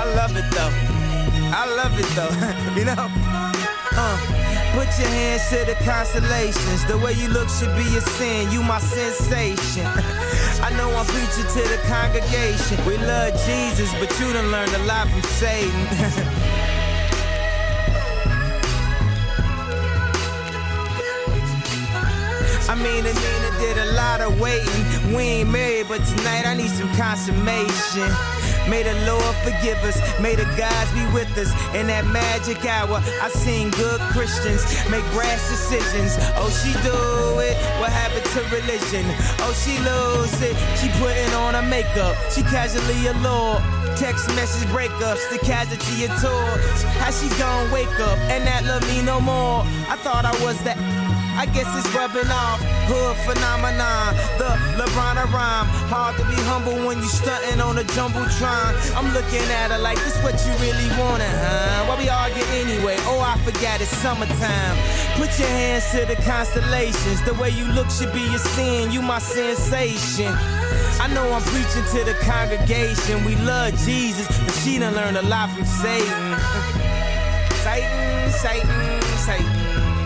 I love it though. I love it though. You know? Put your hands to the constellations. The way you look should be a sin. You my sensation. I know I'm preaching to the congregation. We love Jesus, but you done learned a lot from Satan. I mean, Nina did a lot of waiting. We ain't married, but tonight I need some consummation. May the Lord forgive us, may the gods be with us. In that magic hour, I seen good Christians make rash decisions. Oh, she do it, what happened to religion? Oh, she lose it, she putting on her makeup. She casually allured, text message breakups, the casualty of tour. How she gon' wake up and not love me no more? I thought I was that, I guess it's rubbing off. Hood phenomenon, the LeBron rhyme. Hard to be humble when you stunting on a jumbotron. I'm looking at her like, this what you really wanted, huh? Why we argue anyway? Oh, I forgot it's summertime. Put your hands to the constellations. The way you look should be a sin. You my sensation. I know I'm preaching to the congregation. We love Jesus, but she done learned a lot from Satan. Satan, Satan, Satan.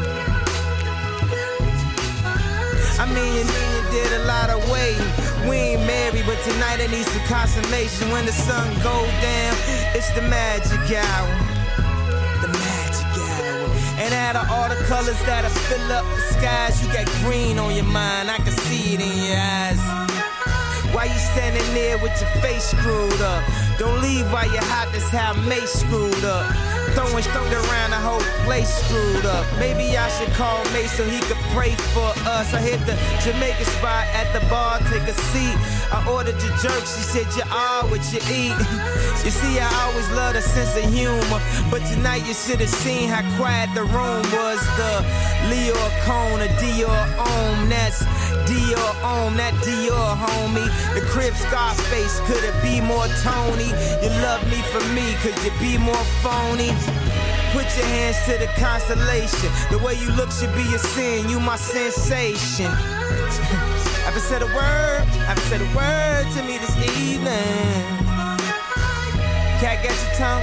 I mean, you did a lot of waiting. We ain't married, but tonight I need some consummation. When the sun go down, it's the magic hour. The magic hour. And out of all the colors that'll fill up the skies, you got green on your mind. I can see it in your eyes. Why you standing there with your face screwed up? Don't leave while you're hot, that's how Mace screwed up. Throwing around the whole place screwed up. Maybe I should call Mace so he could pray for us. I hit the Jamaican spot at the bar, take a seat. I ordered your jerk, she said you are what you eat. You see, I always love a sense of humor, but tonight you should have seen how quiet the room was. The Leo Cone, a Dior Om, that's Dior Om, that Dior homie. The Crib Scarface, could it be more Tony? You love me for me, could you be more phony? Put your hands to the constellation. The way you look should be a sin. You my sensation. Haven't said a word, haven't said a word to me this evening. Cat, got your tongue?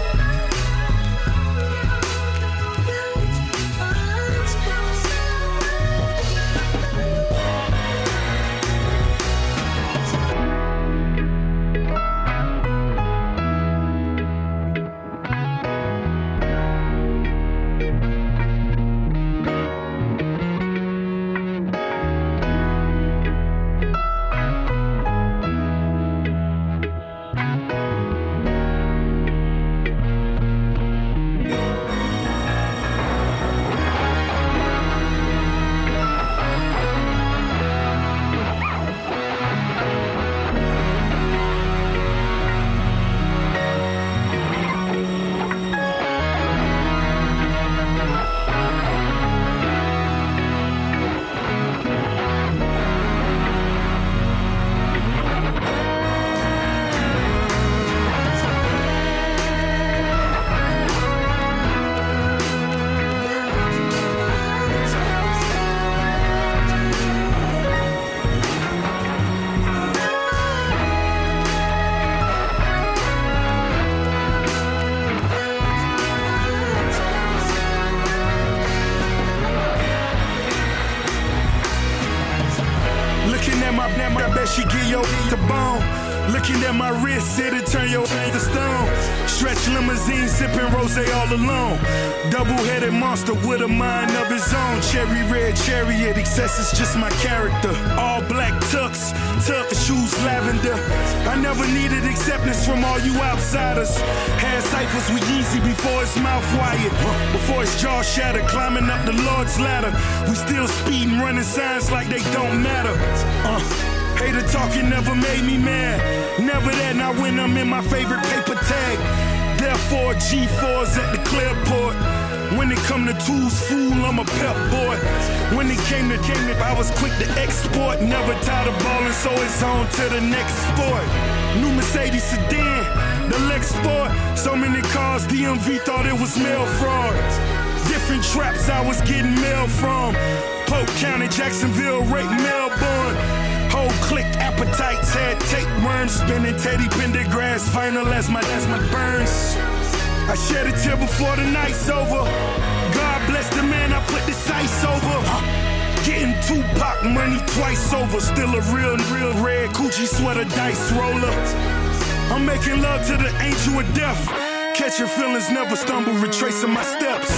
She give your the bone. Looking at my wrist, it'll turn your to stone. Stretch limousine, sipping rosé all alone. Double-headed monster with a mind of his own. Cherry red chariot, excess is just my character. All black tux, tuck, shoes lavender. I never needed acceptance from all you outsiders. Had ciphers with Yeezy before his mouth wired. Before his jaw shattered, climbing up the Lord's ladder. We still speeding, running signs like they don't matter. Hater talking never made me mad. Never that, not when I'm in my favorite paper tag. Therefore, G4s at the Clearport. When it come to tools, fool, I'm a pep boy. When it came to I was quick to export. Never tired of ballin', so it's on to the next sport. New Mercedes sedan, the Lex Sport. So many cars, DMV thought it was mail fraud. Different traps I was getting mail from. Polk County, Jacksonville, Rake, Melbourne. Whole click appetites had tapeworms, spinning Teddy Pendergrass final as my burns. I shed a tear before the night's over. God bless the man I put the sights over. Getting Tupac money twice over. Still a real red Gucci sweater dice roller. I'm making love to the angel of death. Catch your feelings, never stumble, retracing my steps.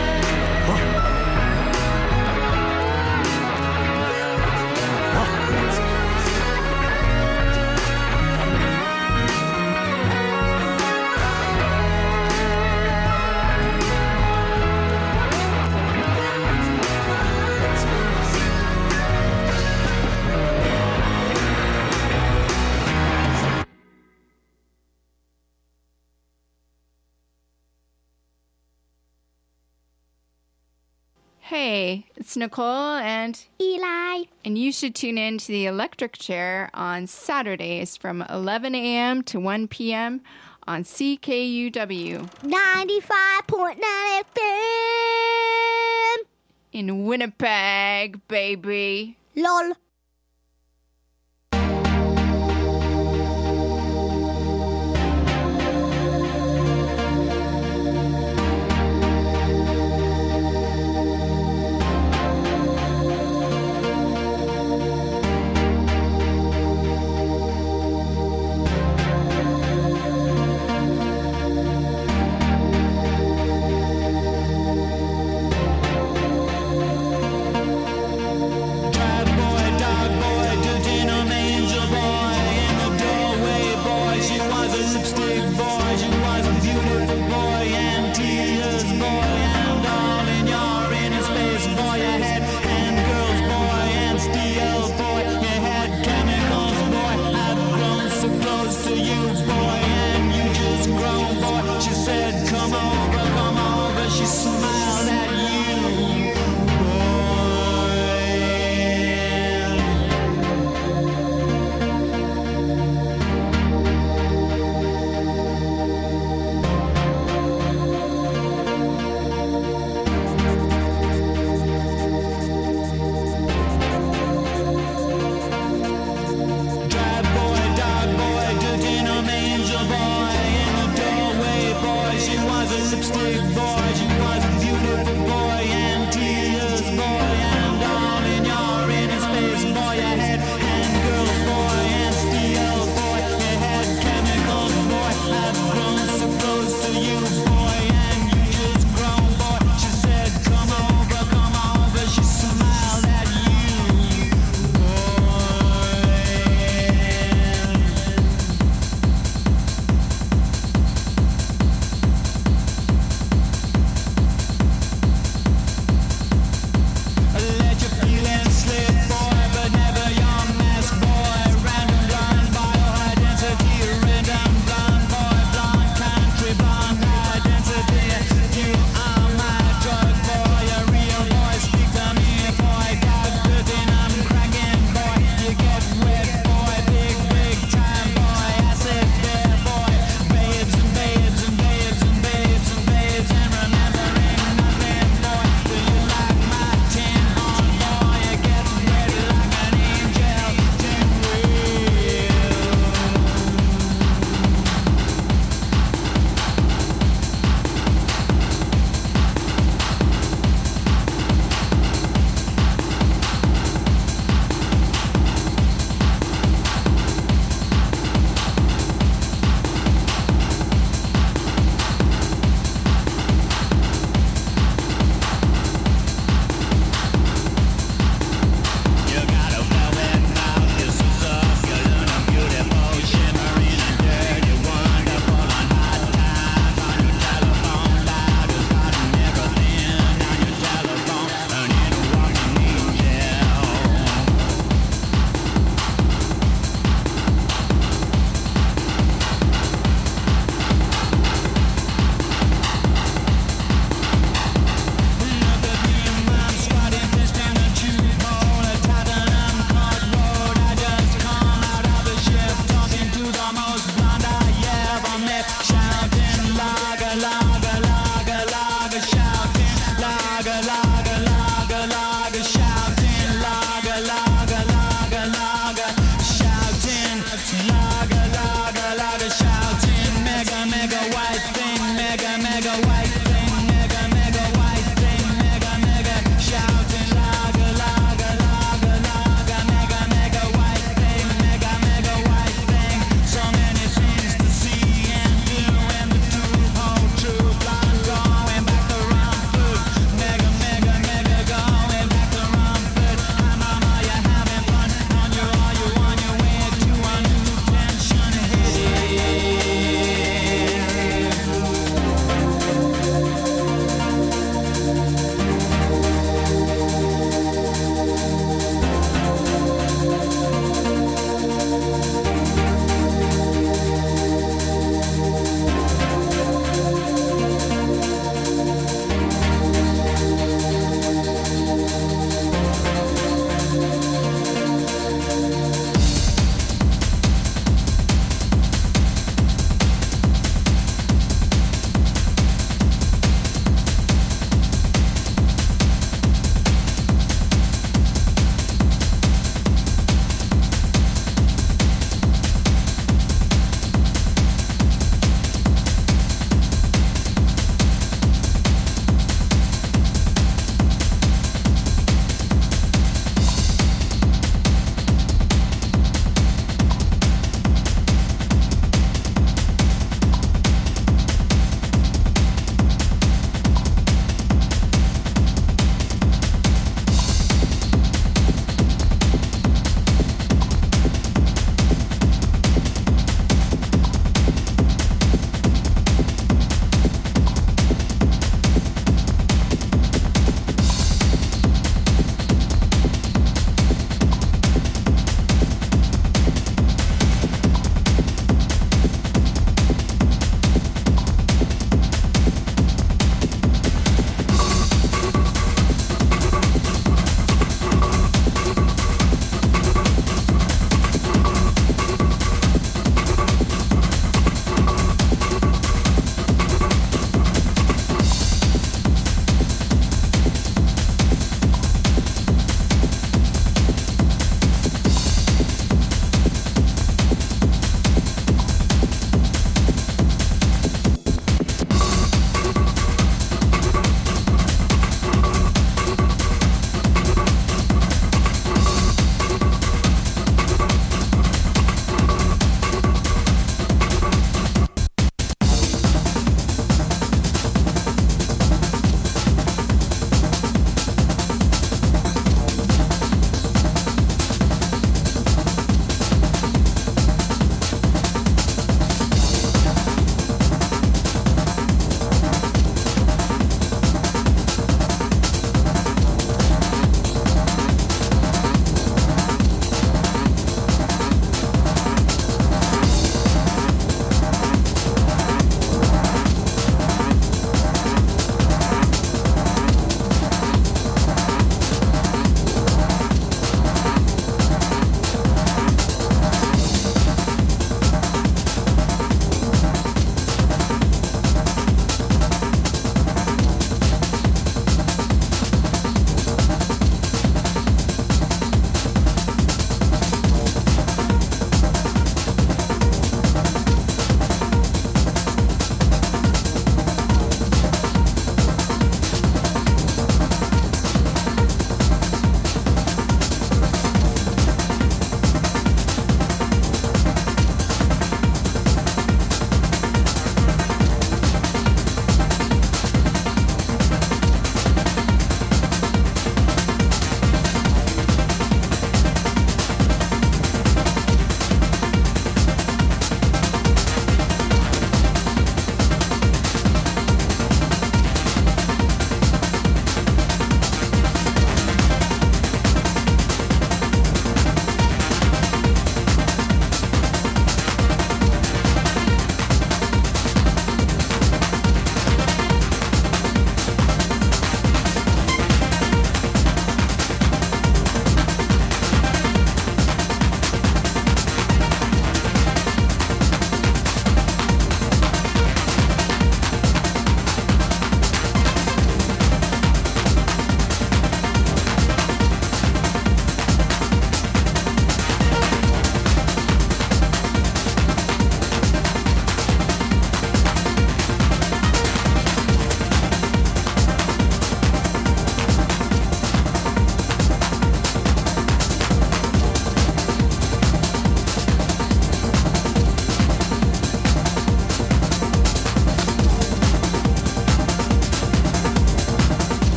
Hey, it's Nicole and Eli. And you should tune in to the Electric Chair on Saturdays from 11 a.m. to 1 p.m. on CKUW 95.9 FM. In Winnipeg, baby. LOL.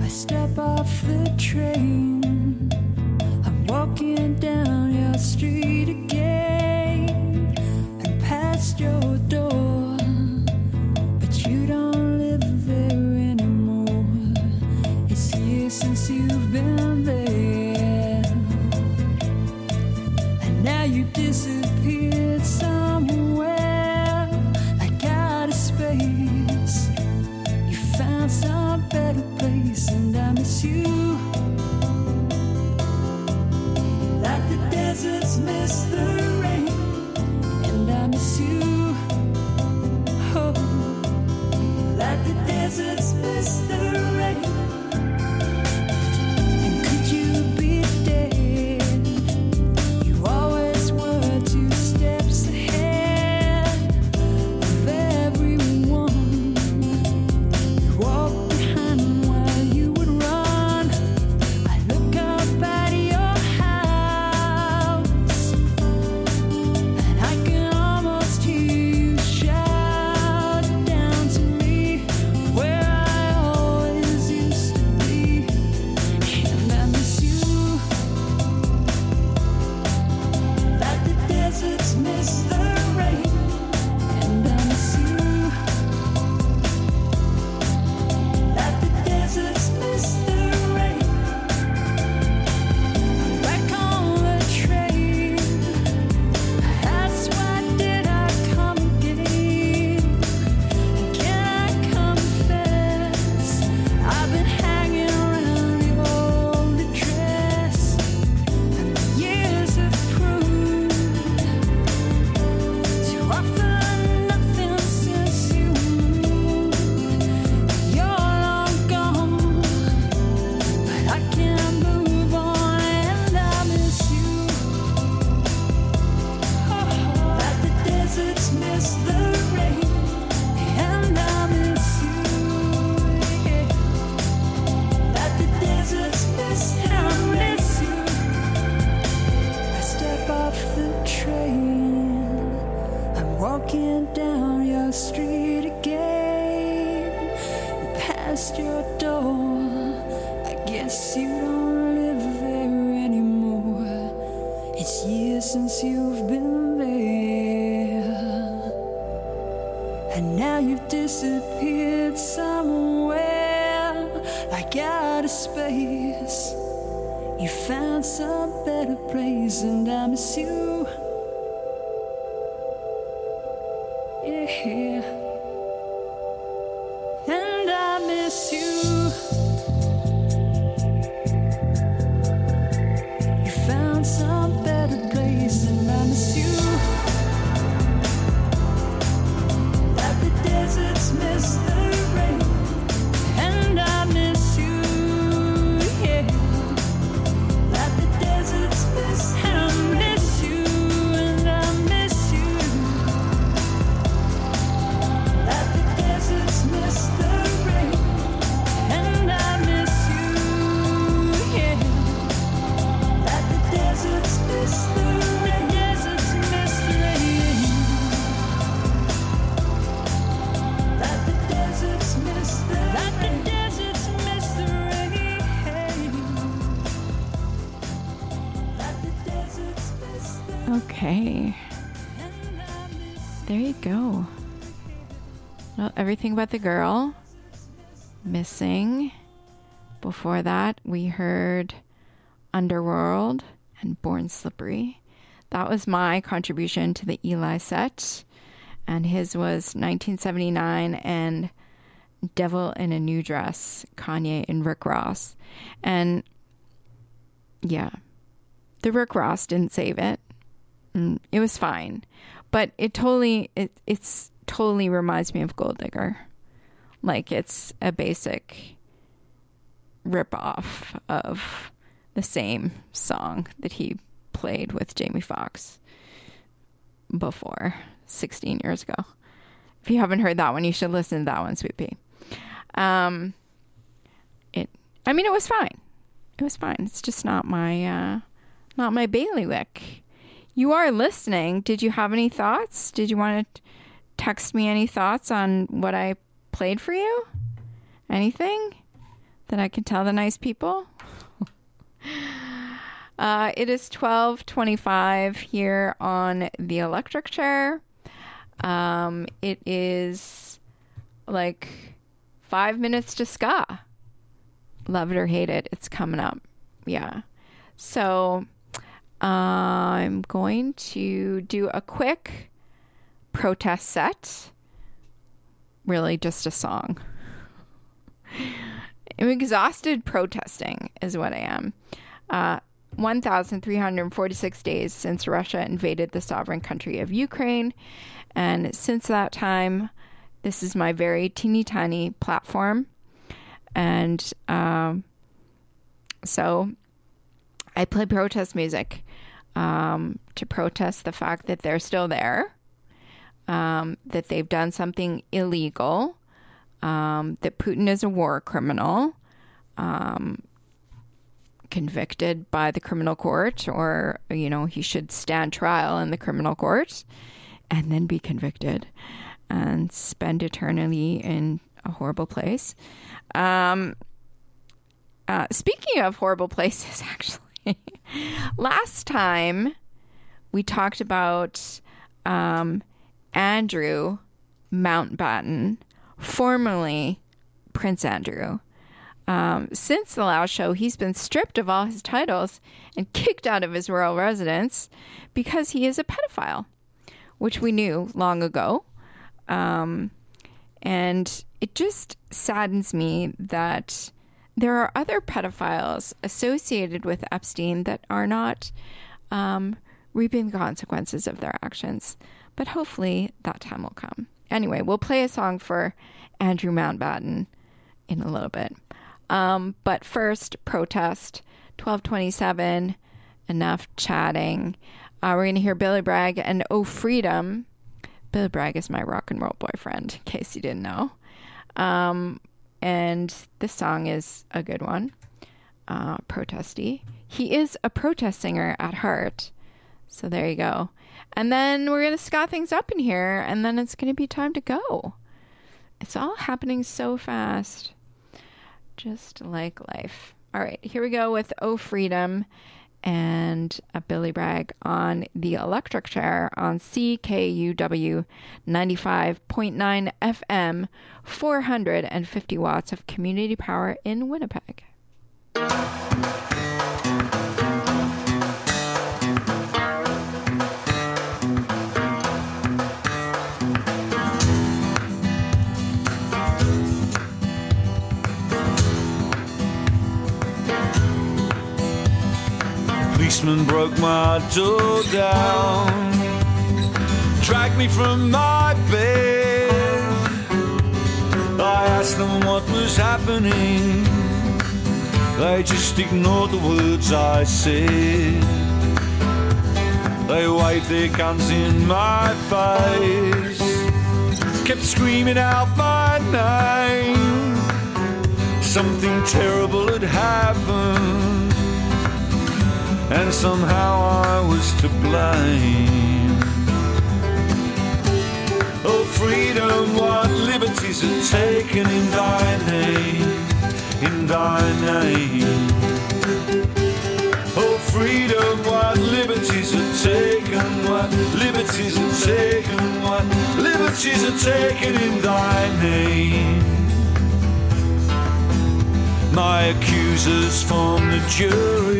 I step off the train. I'm walking down your street again and past your door, but you don't live there anymore. It's years since you've been there, and now you disappeared somewhere like out of space. You found some better place, and I miss you like the deserts miss the rain, and I miss you, oh, like the deserts miss the rain. And could you be dead? You always were 2 steps ahead of everyone. You walked behind while you would run. I look up at your house, and I can almost hear you shout down to me where I always used to be. And I miss you like the deserts miss the rain, and I miss you like the deserts miss the rain. Back on the train, that's why did I come again? Can I confess, I've been hanging around your old address, and the years have proved to offer nothing since you moved. You're long gone, but I can't move on, and I miss you. Like the deserts miss the rain, and I miss you. Yeah. Like the deserts miss the rain. I step off the train. I'm walking down your street again, past your door. I guess you don't live there anymore. It's years since you've been there, and now you've disappeared somewhere like out of space. You found some better place, and I miss you. Yeah, and I miss you. You found some better place, and I miss you. Like the deserts miss the rain, and I miss you. Yeah, like the deserts miss the rain. And I miss you, and I miss you. Like the deserts miss the rain, and I miss you. Yeah, like the deserts miss the rain. Deserts miss the rain. Like the deserts miss the rain. Like the deserts miss the rain. Like the deserts miss the rain. Okay. There you go. Well, Everything But the Girl, Missing. Before that, we heard Underworld and Born Slippery. That was my contribution to the Eli set, and his was 1979 and Devil in a New Dress, Kanye and Rick Ross. And yeah, the Rick Ross didn't save it. It was fine, but it's totally reminds me of Gold Digger. Like, it's a basic rip-off of the same song that he played with Jamie Foxx before 16 years ago. If you haven't heard that one, you should listen to that one, Sweet Pea. It was fine. It was fine. It's just not my bailiwick. You are listening. Did you have any thoughts? Did you want to text me any thoughts on what I played for you? Anything? that I can tell the nice people. It is 12:25 here on the electric chair. It is like 5 minutes to ska. Love it or hate it, it's coming up. Yeah. So I'm going to do a quick protest set. Really just a song. I'm exhausted protesting is what I am. 1,346 days since Russia invaded the sovereign country of Ukraine. And since that time, this is my very teeny tiny platform. And so I play protest music to protest the fact that they're still there, that they've done something illegal, that Putin is a war criminal, convicted by the criminal court, or, you know, he should stand trial in the criminal court and then be convicted and spend eternity in a horrible place. Speaking of horrible places, actually, last time we talked about Andrew Mountbatten, formerly Prince Andrew. Since the last show, he's been stripped of all his titles and kicked out of his royal residence because he is a pedophile, which we knew long ago. And it just saddens me that there are other pedophiles associated with Epstein that are not reaping the consequences of their actions. But hopefully that time will come. Anyway, we'll play a song for Andrew Mountbatten in a little bit. But first, protest, 12:27, enough chatting. We're going to hear Billy Bragg and Oh Freedom. Billy Bragg is my rock and roll boyfriend, in case you didn't know. And this song is a good one, protesty. He is a protest singer at heart. So there you go. And then we're going to ska things up in here, and then it's going to be time to go. It's all happening so fast. Just like life. All right, here we go with Oh Freedom and a Billy Bragg on the electric chair on CKUW 95.9 FM, 450 watts of community power in Winnipeg. Policeman broke my door down, dragged me from my bed. I asked them what was happening. They just ignored the words I said. They waved their guns in my face, kept screaming out my name. Something terrible had happened, and somehow I was to blame. Oh freedom, what liberties are taken in thy name, in thy name. Oh freedom, what liberties are taken, what liberties are taken, what liberties are taken in thy name. My accusers form the jury,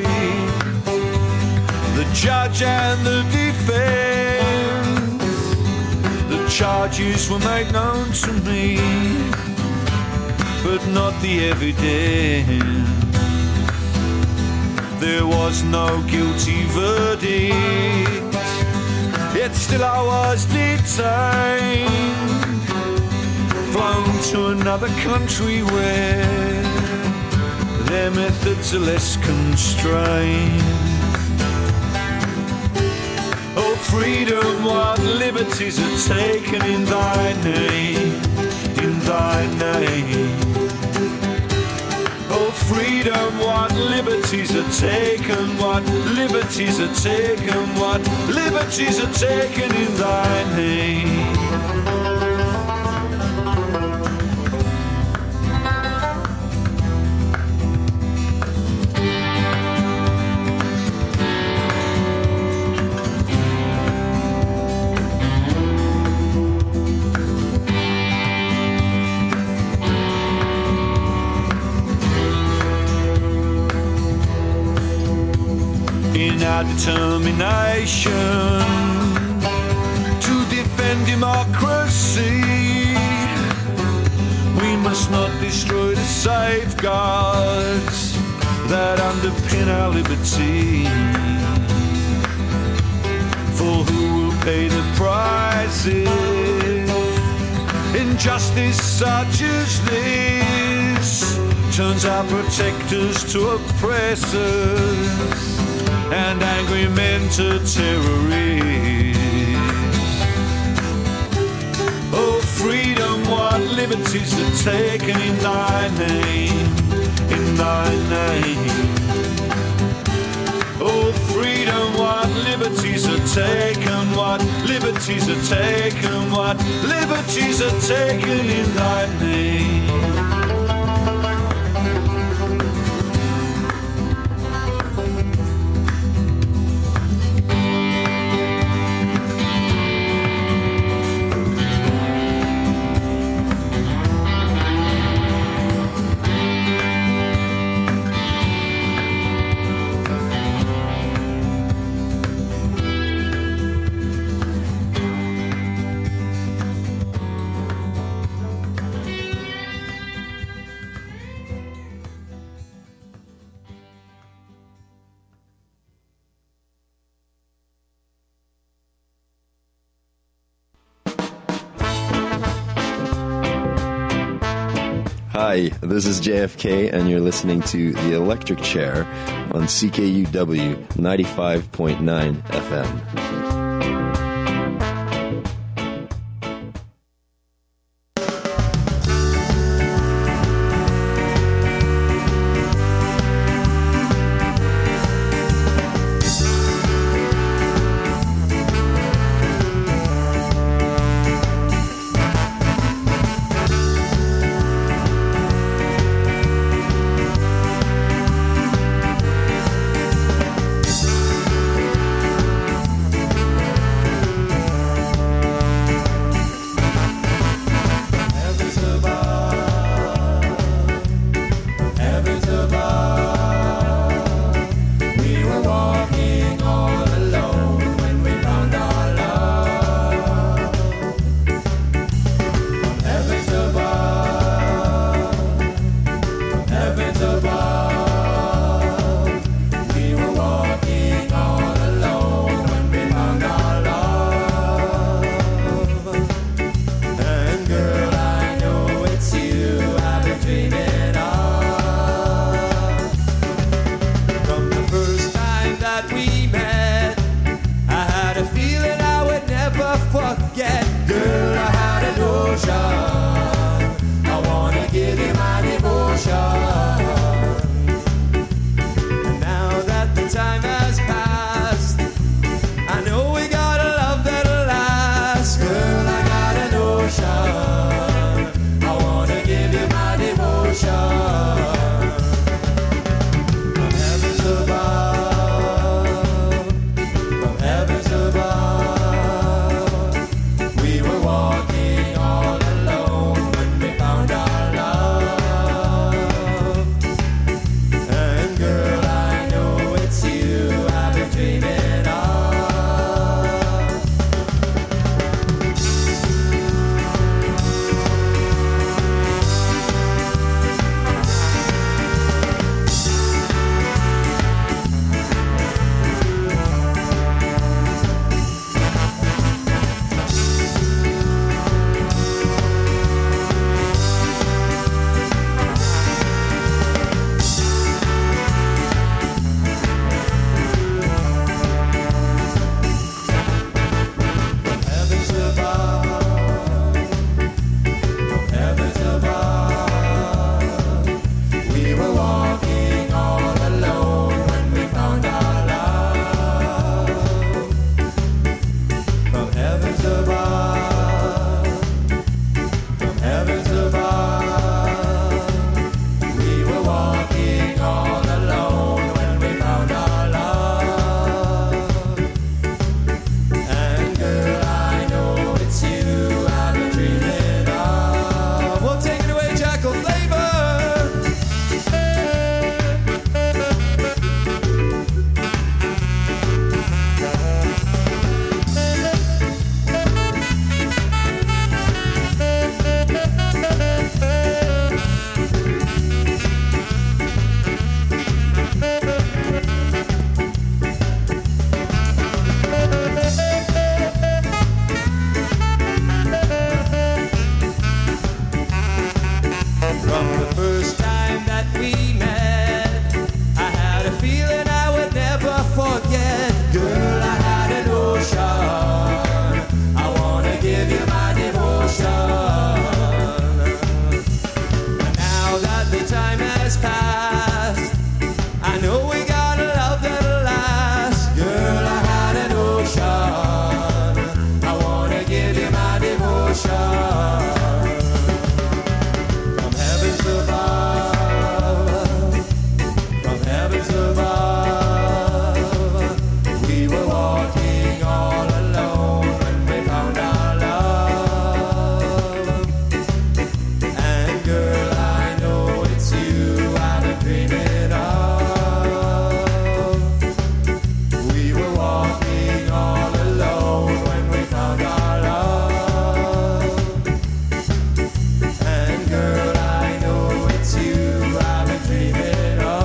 the judge and the defense. The charges were made known to me, but not the evidence. There was no guilty verdict, yet still I was detained, flown to another country where their methods are less constrained. Oh freedom, what liberties are taken in thy name, in thy name. Oh freedom, what liberties are taken, what liberties are taken, what liberties are taken in thy name. our determination to defend democracy. We must not destroy the safeguards that underpin our liberty. For who will pay the price if injustice such as this turns our protectors to oppressors and angry men to terrorists? Oh, freedom, what liberties are taken in thy name, in thy name. Oh, freedom, what liberties are taken, what liberties are taken, what liberties are taken in thy name. Hi, this is JFK, and you're listening to The Electric Chair on CKUW 95.9 FM. has passed. I know we got a love that'll last. Girl, I had an ocean. I wanna give you my devotion. From heavens above, from heavens above, we were walking all alone when we found our love. And girl, I know it's you I've been dreaming of. We were walking all alone when we found our love. And girl, I know it's you I've been dreaming of.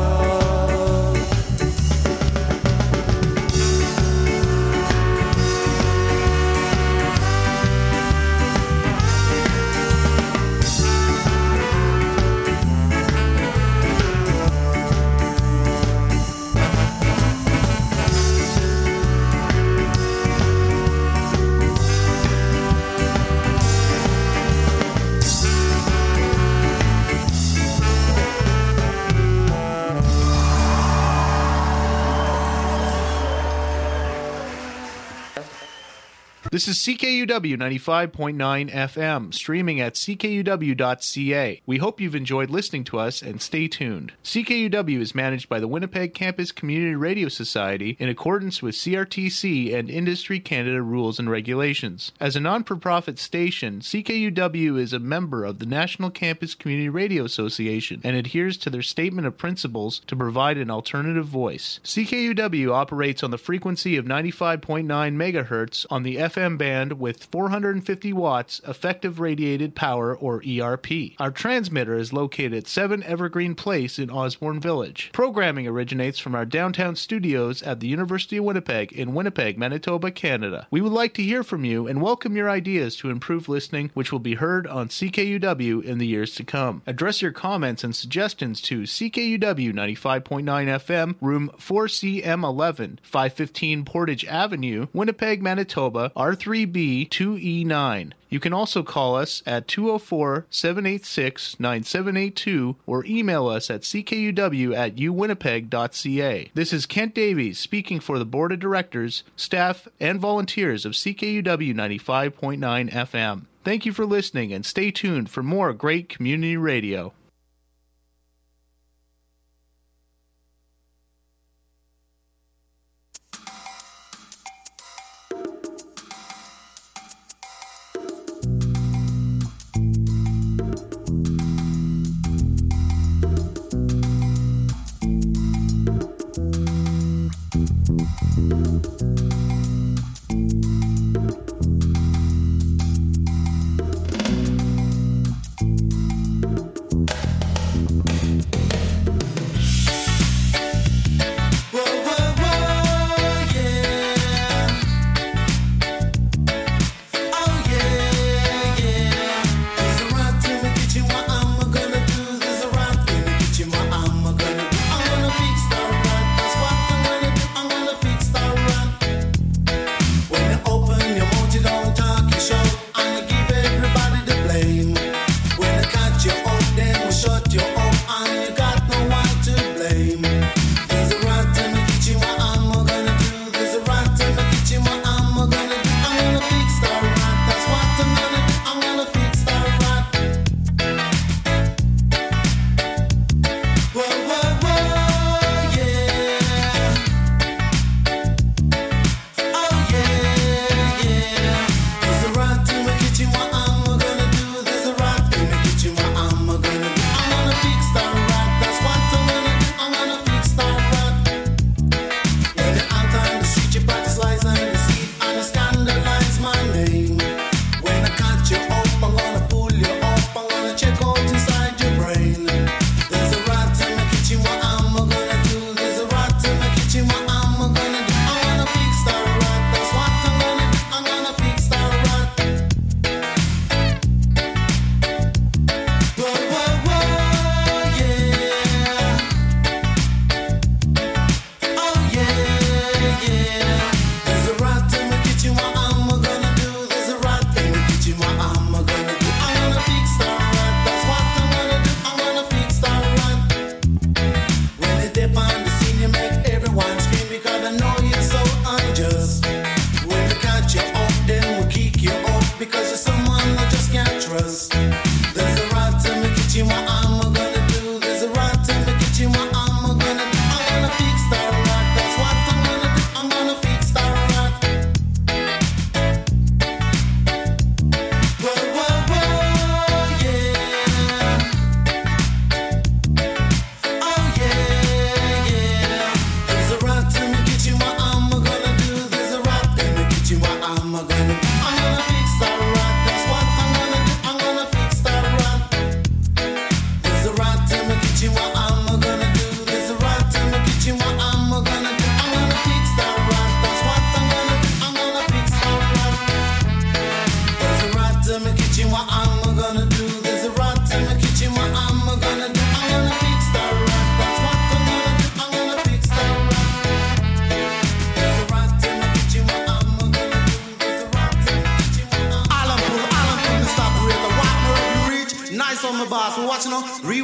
This is CKUW 95.9 FM, streaming at ckuw.ca. We hope you've enjoyed listening to us, and stay tuned. CKUW is managed by the Winnipeg Campus Community Radio Society in accordance with CRTC and Industry Canada rules and regulations. As a non-for-profit station, CKUW is a member of the National Campus Community Radio Association and adheres to their statement of principles to provide an alternative voice. CKUW operates on the frequency of 95.9 MHz on the FM band with 450 watts effective radiated power, or ERP. Our transmitter is located at 7 Evergreen Place in Osborne Village. Programming originates from our downtown studios at the University of Winnipeg in Winnipeg, Manitoba, Canada. We would like to hear from you and welcome your ideas to improve listening, which will be heard on CKUW in the years to come. Address your comments and suggestions to CKUW 95.9 FM, room 4CM11, 515 Portage Avenue, Winnipeg, Manitoba, R3B 2E9. You can also call us at 204-786-9782 or email us at ckuw@uwinnipeg.ca. This is Kent Davies speaking for the Board of Directors, staff, and volunteers of CKUW 95.9 FM. Thank you for listening, and stay tuned for more great community radio.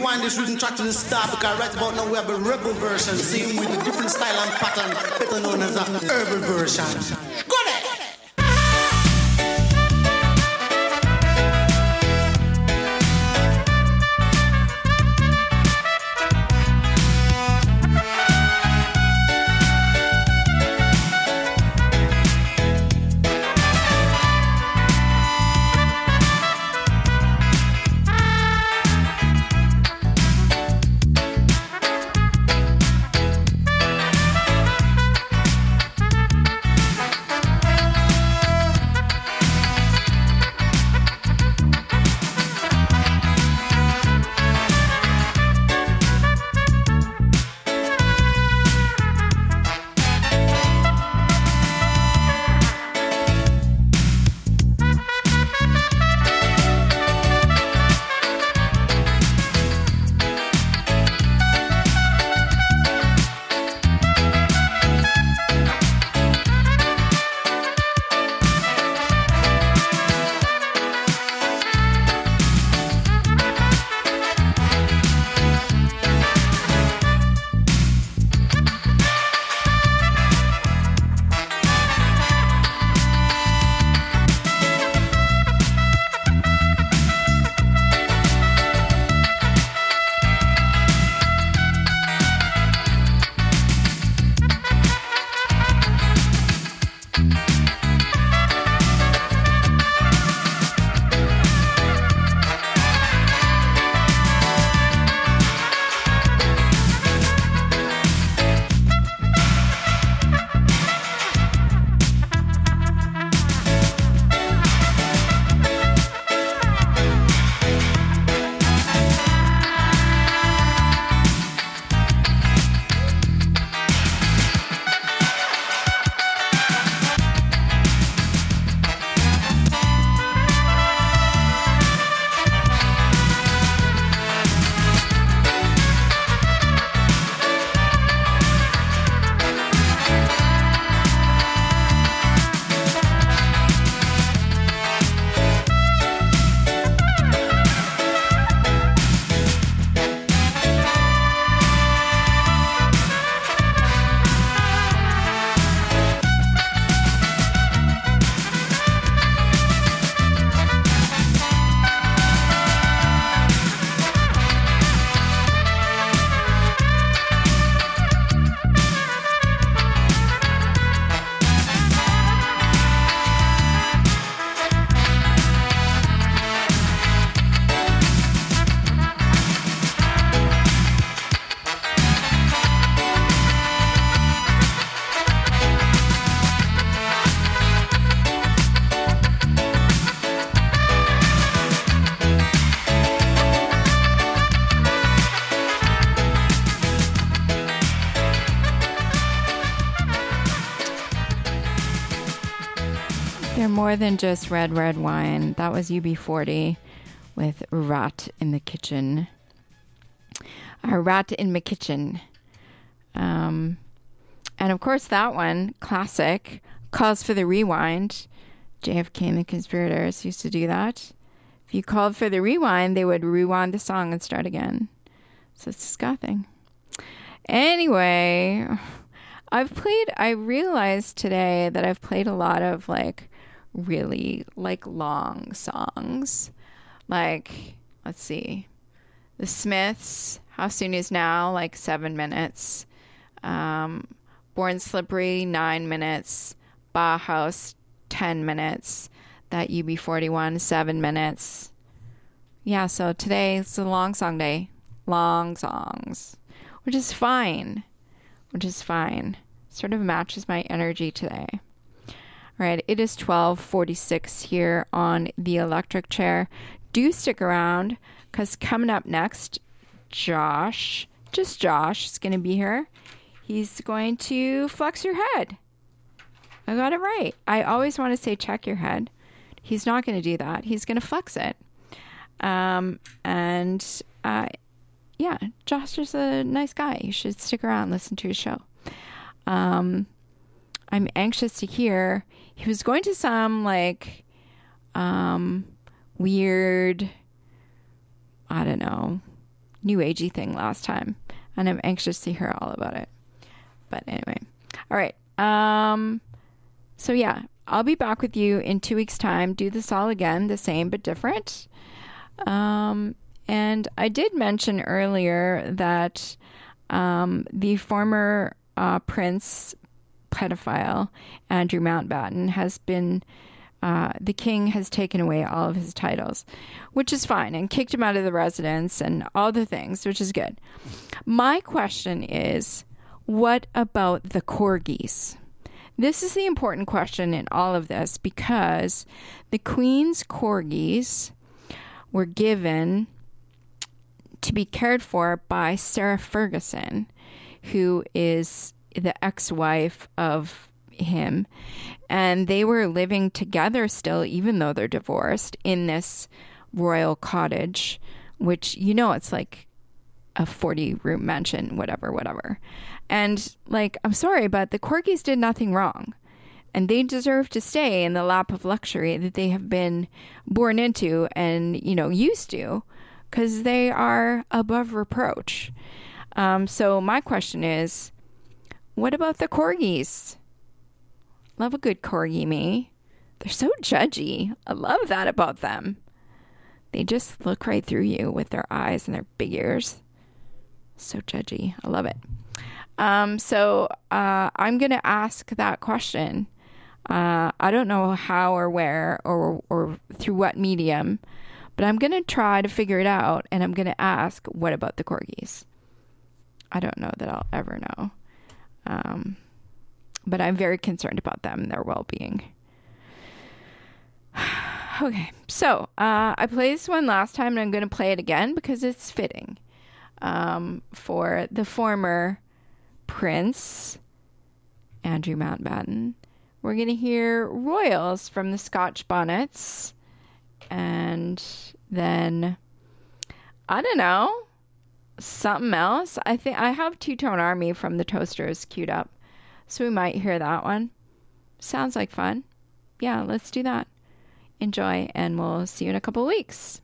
rewind this rhythm track to the start because right about now we have a rebel version, same with a different style and pattern, better known as a urban version. Go there! They're more than just red wine. That was UB40 with Rat in the Kitchen. Rat in the Kitchen. And of course that one, classic, calls for the rewind. JFK and the Conspirators used to do that. If you called for the rewind, they would rewind the song and start again. So it's a ska thing. Anyway, I realized today that I've played a lot of really long songs. Let's see. The Smiths, How Soon Is Now, 7 minutes. Born Slippery, 9 minutes. Bauhaus, 10 minutes. That UB41, 7 minutes. Yeah, so today it's a long song day. Long songs. Which is fine. Sort of matches my energy today. All right, it is 12:46 here on the Electric Chair. Do stick around, because coming up next, Josh is going to be here. He's going to flex your head. I got it right. I always want to say check your head. He's not going to do that. He's going to flex it. Yeah, Josh is a nice guy. You should stick around and listen to his show. I'm anxious to hear. He was going to some weird, I don't know, new agey thing last time, and I'm anxious to hear all about it. But anyway, all right. So yeah, I'll be back with you in 2 weeks' time. Do this all again, the same but different. And I did mention earlier that the former Prince pedophile, Andrew Mountbatten, has been, the king has taken away all of his titles, which is fine, and kicked him out of the residence and all the things, which is good. My question is, what about the corgis? This is the important question in all of this, because the Queen's corgis were given to be cared for by Sarah Ferguson, who is the ex-wife of him, and they were living together still, even though they're divorced, in this royal cottage, which, you know, it's like a 40-room mansion, whatever. And, like, I'm sorry, but the corgis did nothing wrong, and they deserve to stay in the lap of luxury that they have been born into and, you know, used to, because they are above reproach. So my question is, what about the corgis? Love a good corgi, me. They're so judgy. I love that about them. They just look right through you with their eyes and their big ears. So judgy. I love it. So I'm going to ask that question. I don't know how or where or through what medium, but I'm going to try to figure it out, and I'm going to ask, what about the corgis? I don't know that I'll ever know. But I'm very concerned about them and their well-being. Okay, so I played this one last time, and I'm going to play it again because it's fitting for the former Prince, Andrew Mountbatten. We're going to hear Royals from the Scotch Bonnets, and then, I don't know, something else. I think I have Two-Tone Army from the Toasters queued up, so we might hear that one. Sounds like fun. Yeah, let's do that. Enjoy, and we'll see you in a couple of weeks.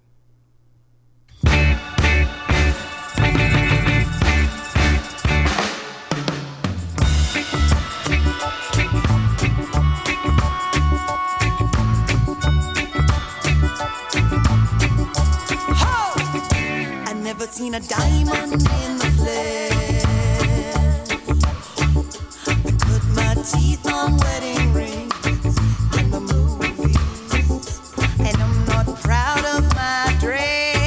Never seen a diamond in the flesh. I put my teeth on wedding rings in the movies, and I'm not proud of my dress.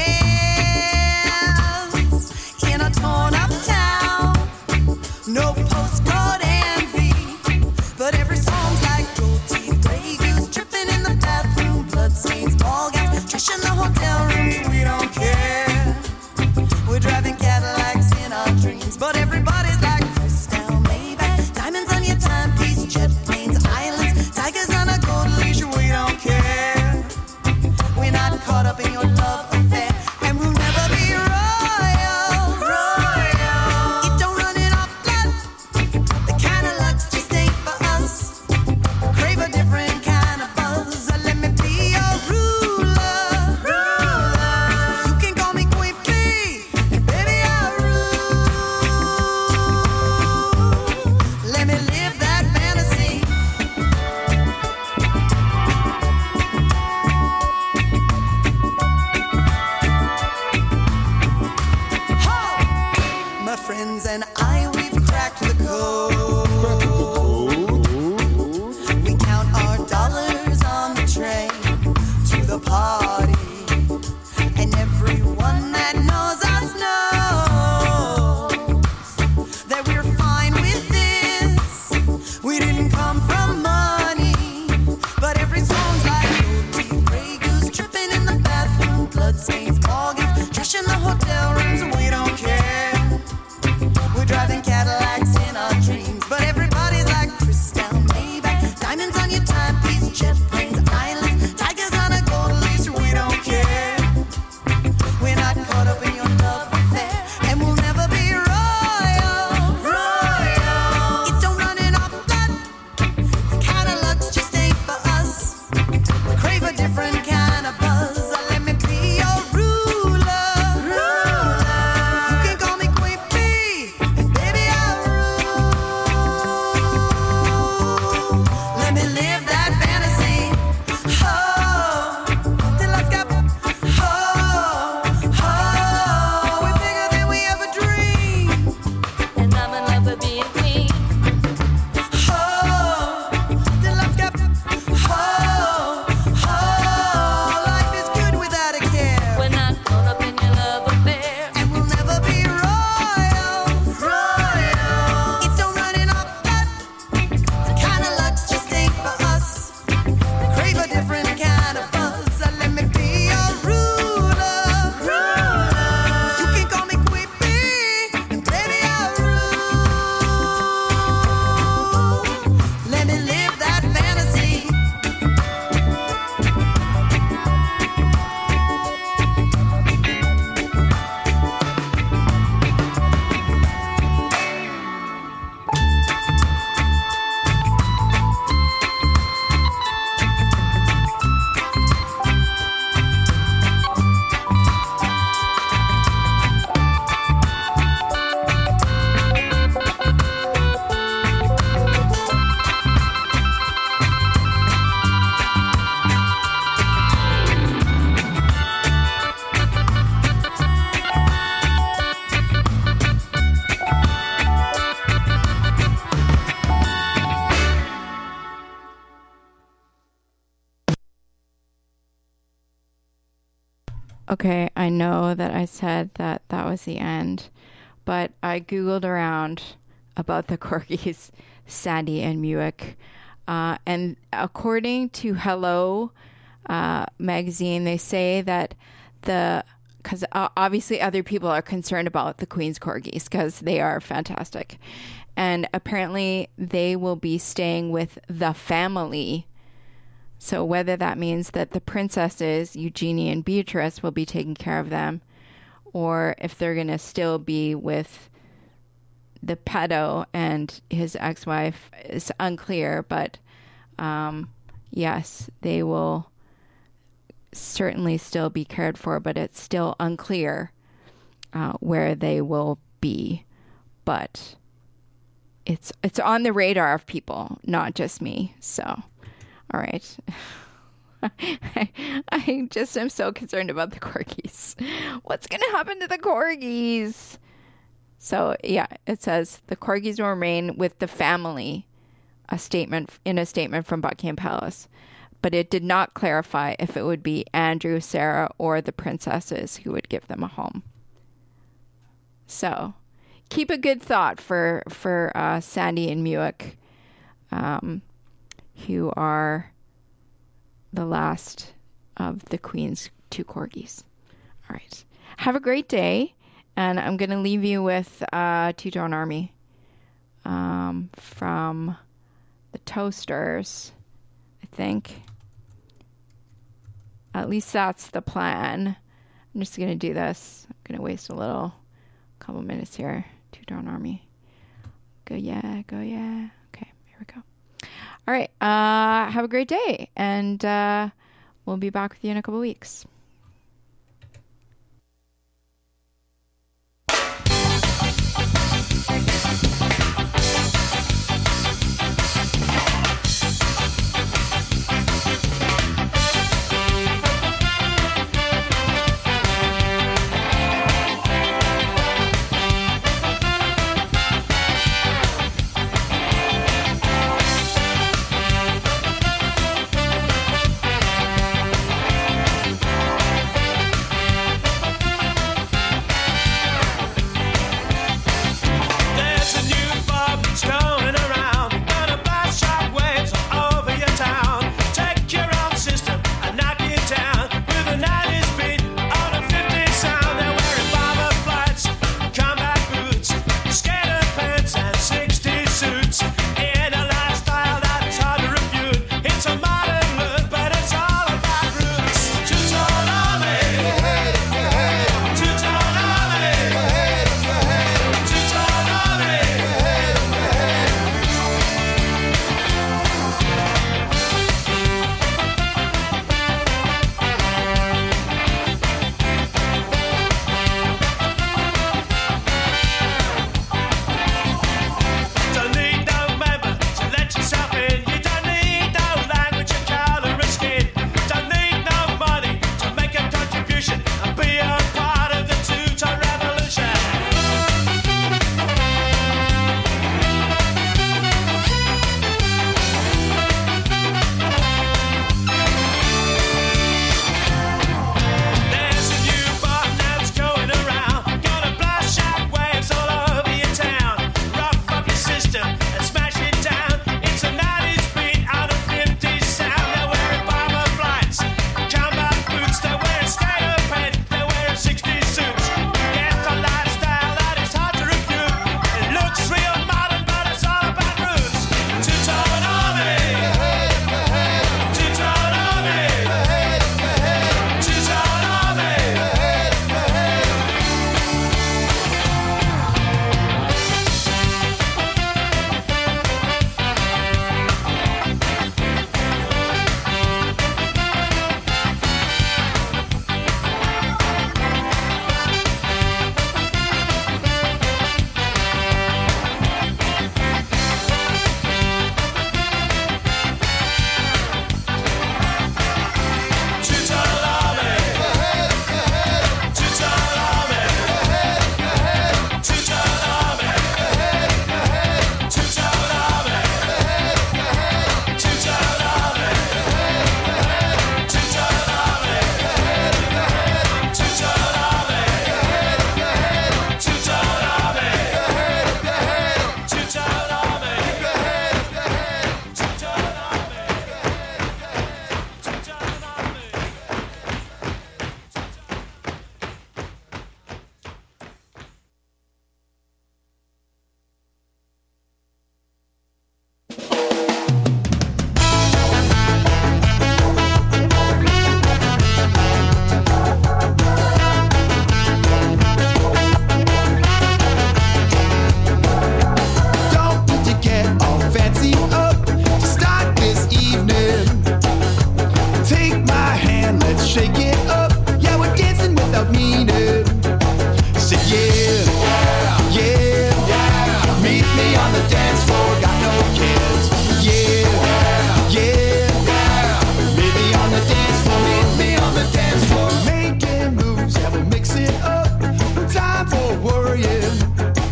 In a torn up town, no postcode envy, but every song's like gold teeth, gray goose dripping in the bathroom, blood stains, ball gowns, trash in the hotel rooms. We don't care. We're driving Cadillacs in our dreams, but everybody's like Crystal Maybach, diamonds on your timepiece, jet planes, islands, tigers on a gold leash. We don't care. We're not caught up in your love affair, and we'll never be royal. It don't run in our blood. The kind of luck's just ain't for us. Crave a different kind of buzz. Let me be your ruler. You can call me Queen Bee. Let me live that fantasy. My friends and I, we've cracked the code. We count our dollars on the train to the party, and everyone that knows us knows that we're fine with this. We didn't come from money, but every song's like gold teeth, gray goose tripping in the bathroom, blood stains, ball games, trash in the hotel rooms. We don't care. We're driving Cadillacs in our dreams, but Okay, I know that I said that was the end, but I Googled around about the corgis, Sandy and Muick. And according to Hello magazine, they say that because obviously other people are concerned about the Queen's corgis because they are fantastic. And apparently they will be staying with the family. So whether that means that the princesses, Eugenie and Beatrice, will be taking care of them, or if they're going to still be with the pedo and his ex-wife is unclear. But yes, they will certainly still be cared for, but it's still unclear where they will be. But it's on the radar of people, not just me. So, all right. I just am so concerned about the corgis. What's going to happen to the corgis? So, yeah, it says the corgis will remain with the family, a statement from Buckingham Palace. But it did not clarify if it would be Andrew, Sarah, or the princesses who would give them a home. So, keep a good thought for Sandy and Muick, who are the last of the Queen's 2 corgis. All right. Have a great day. And I'm going to leave you with Two-Tone Army from the Toasters, I think. At least that's the plan. I'm just going to do this. I'm going to waste a couple minutes here. Two-Tone Army. Go yeah, go yeah. Okay, here we go. All right. Have a great day. And we'll be back with you in a couple weeks.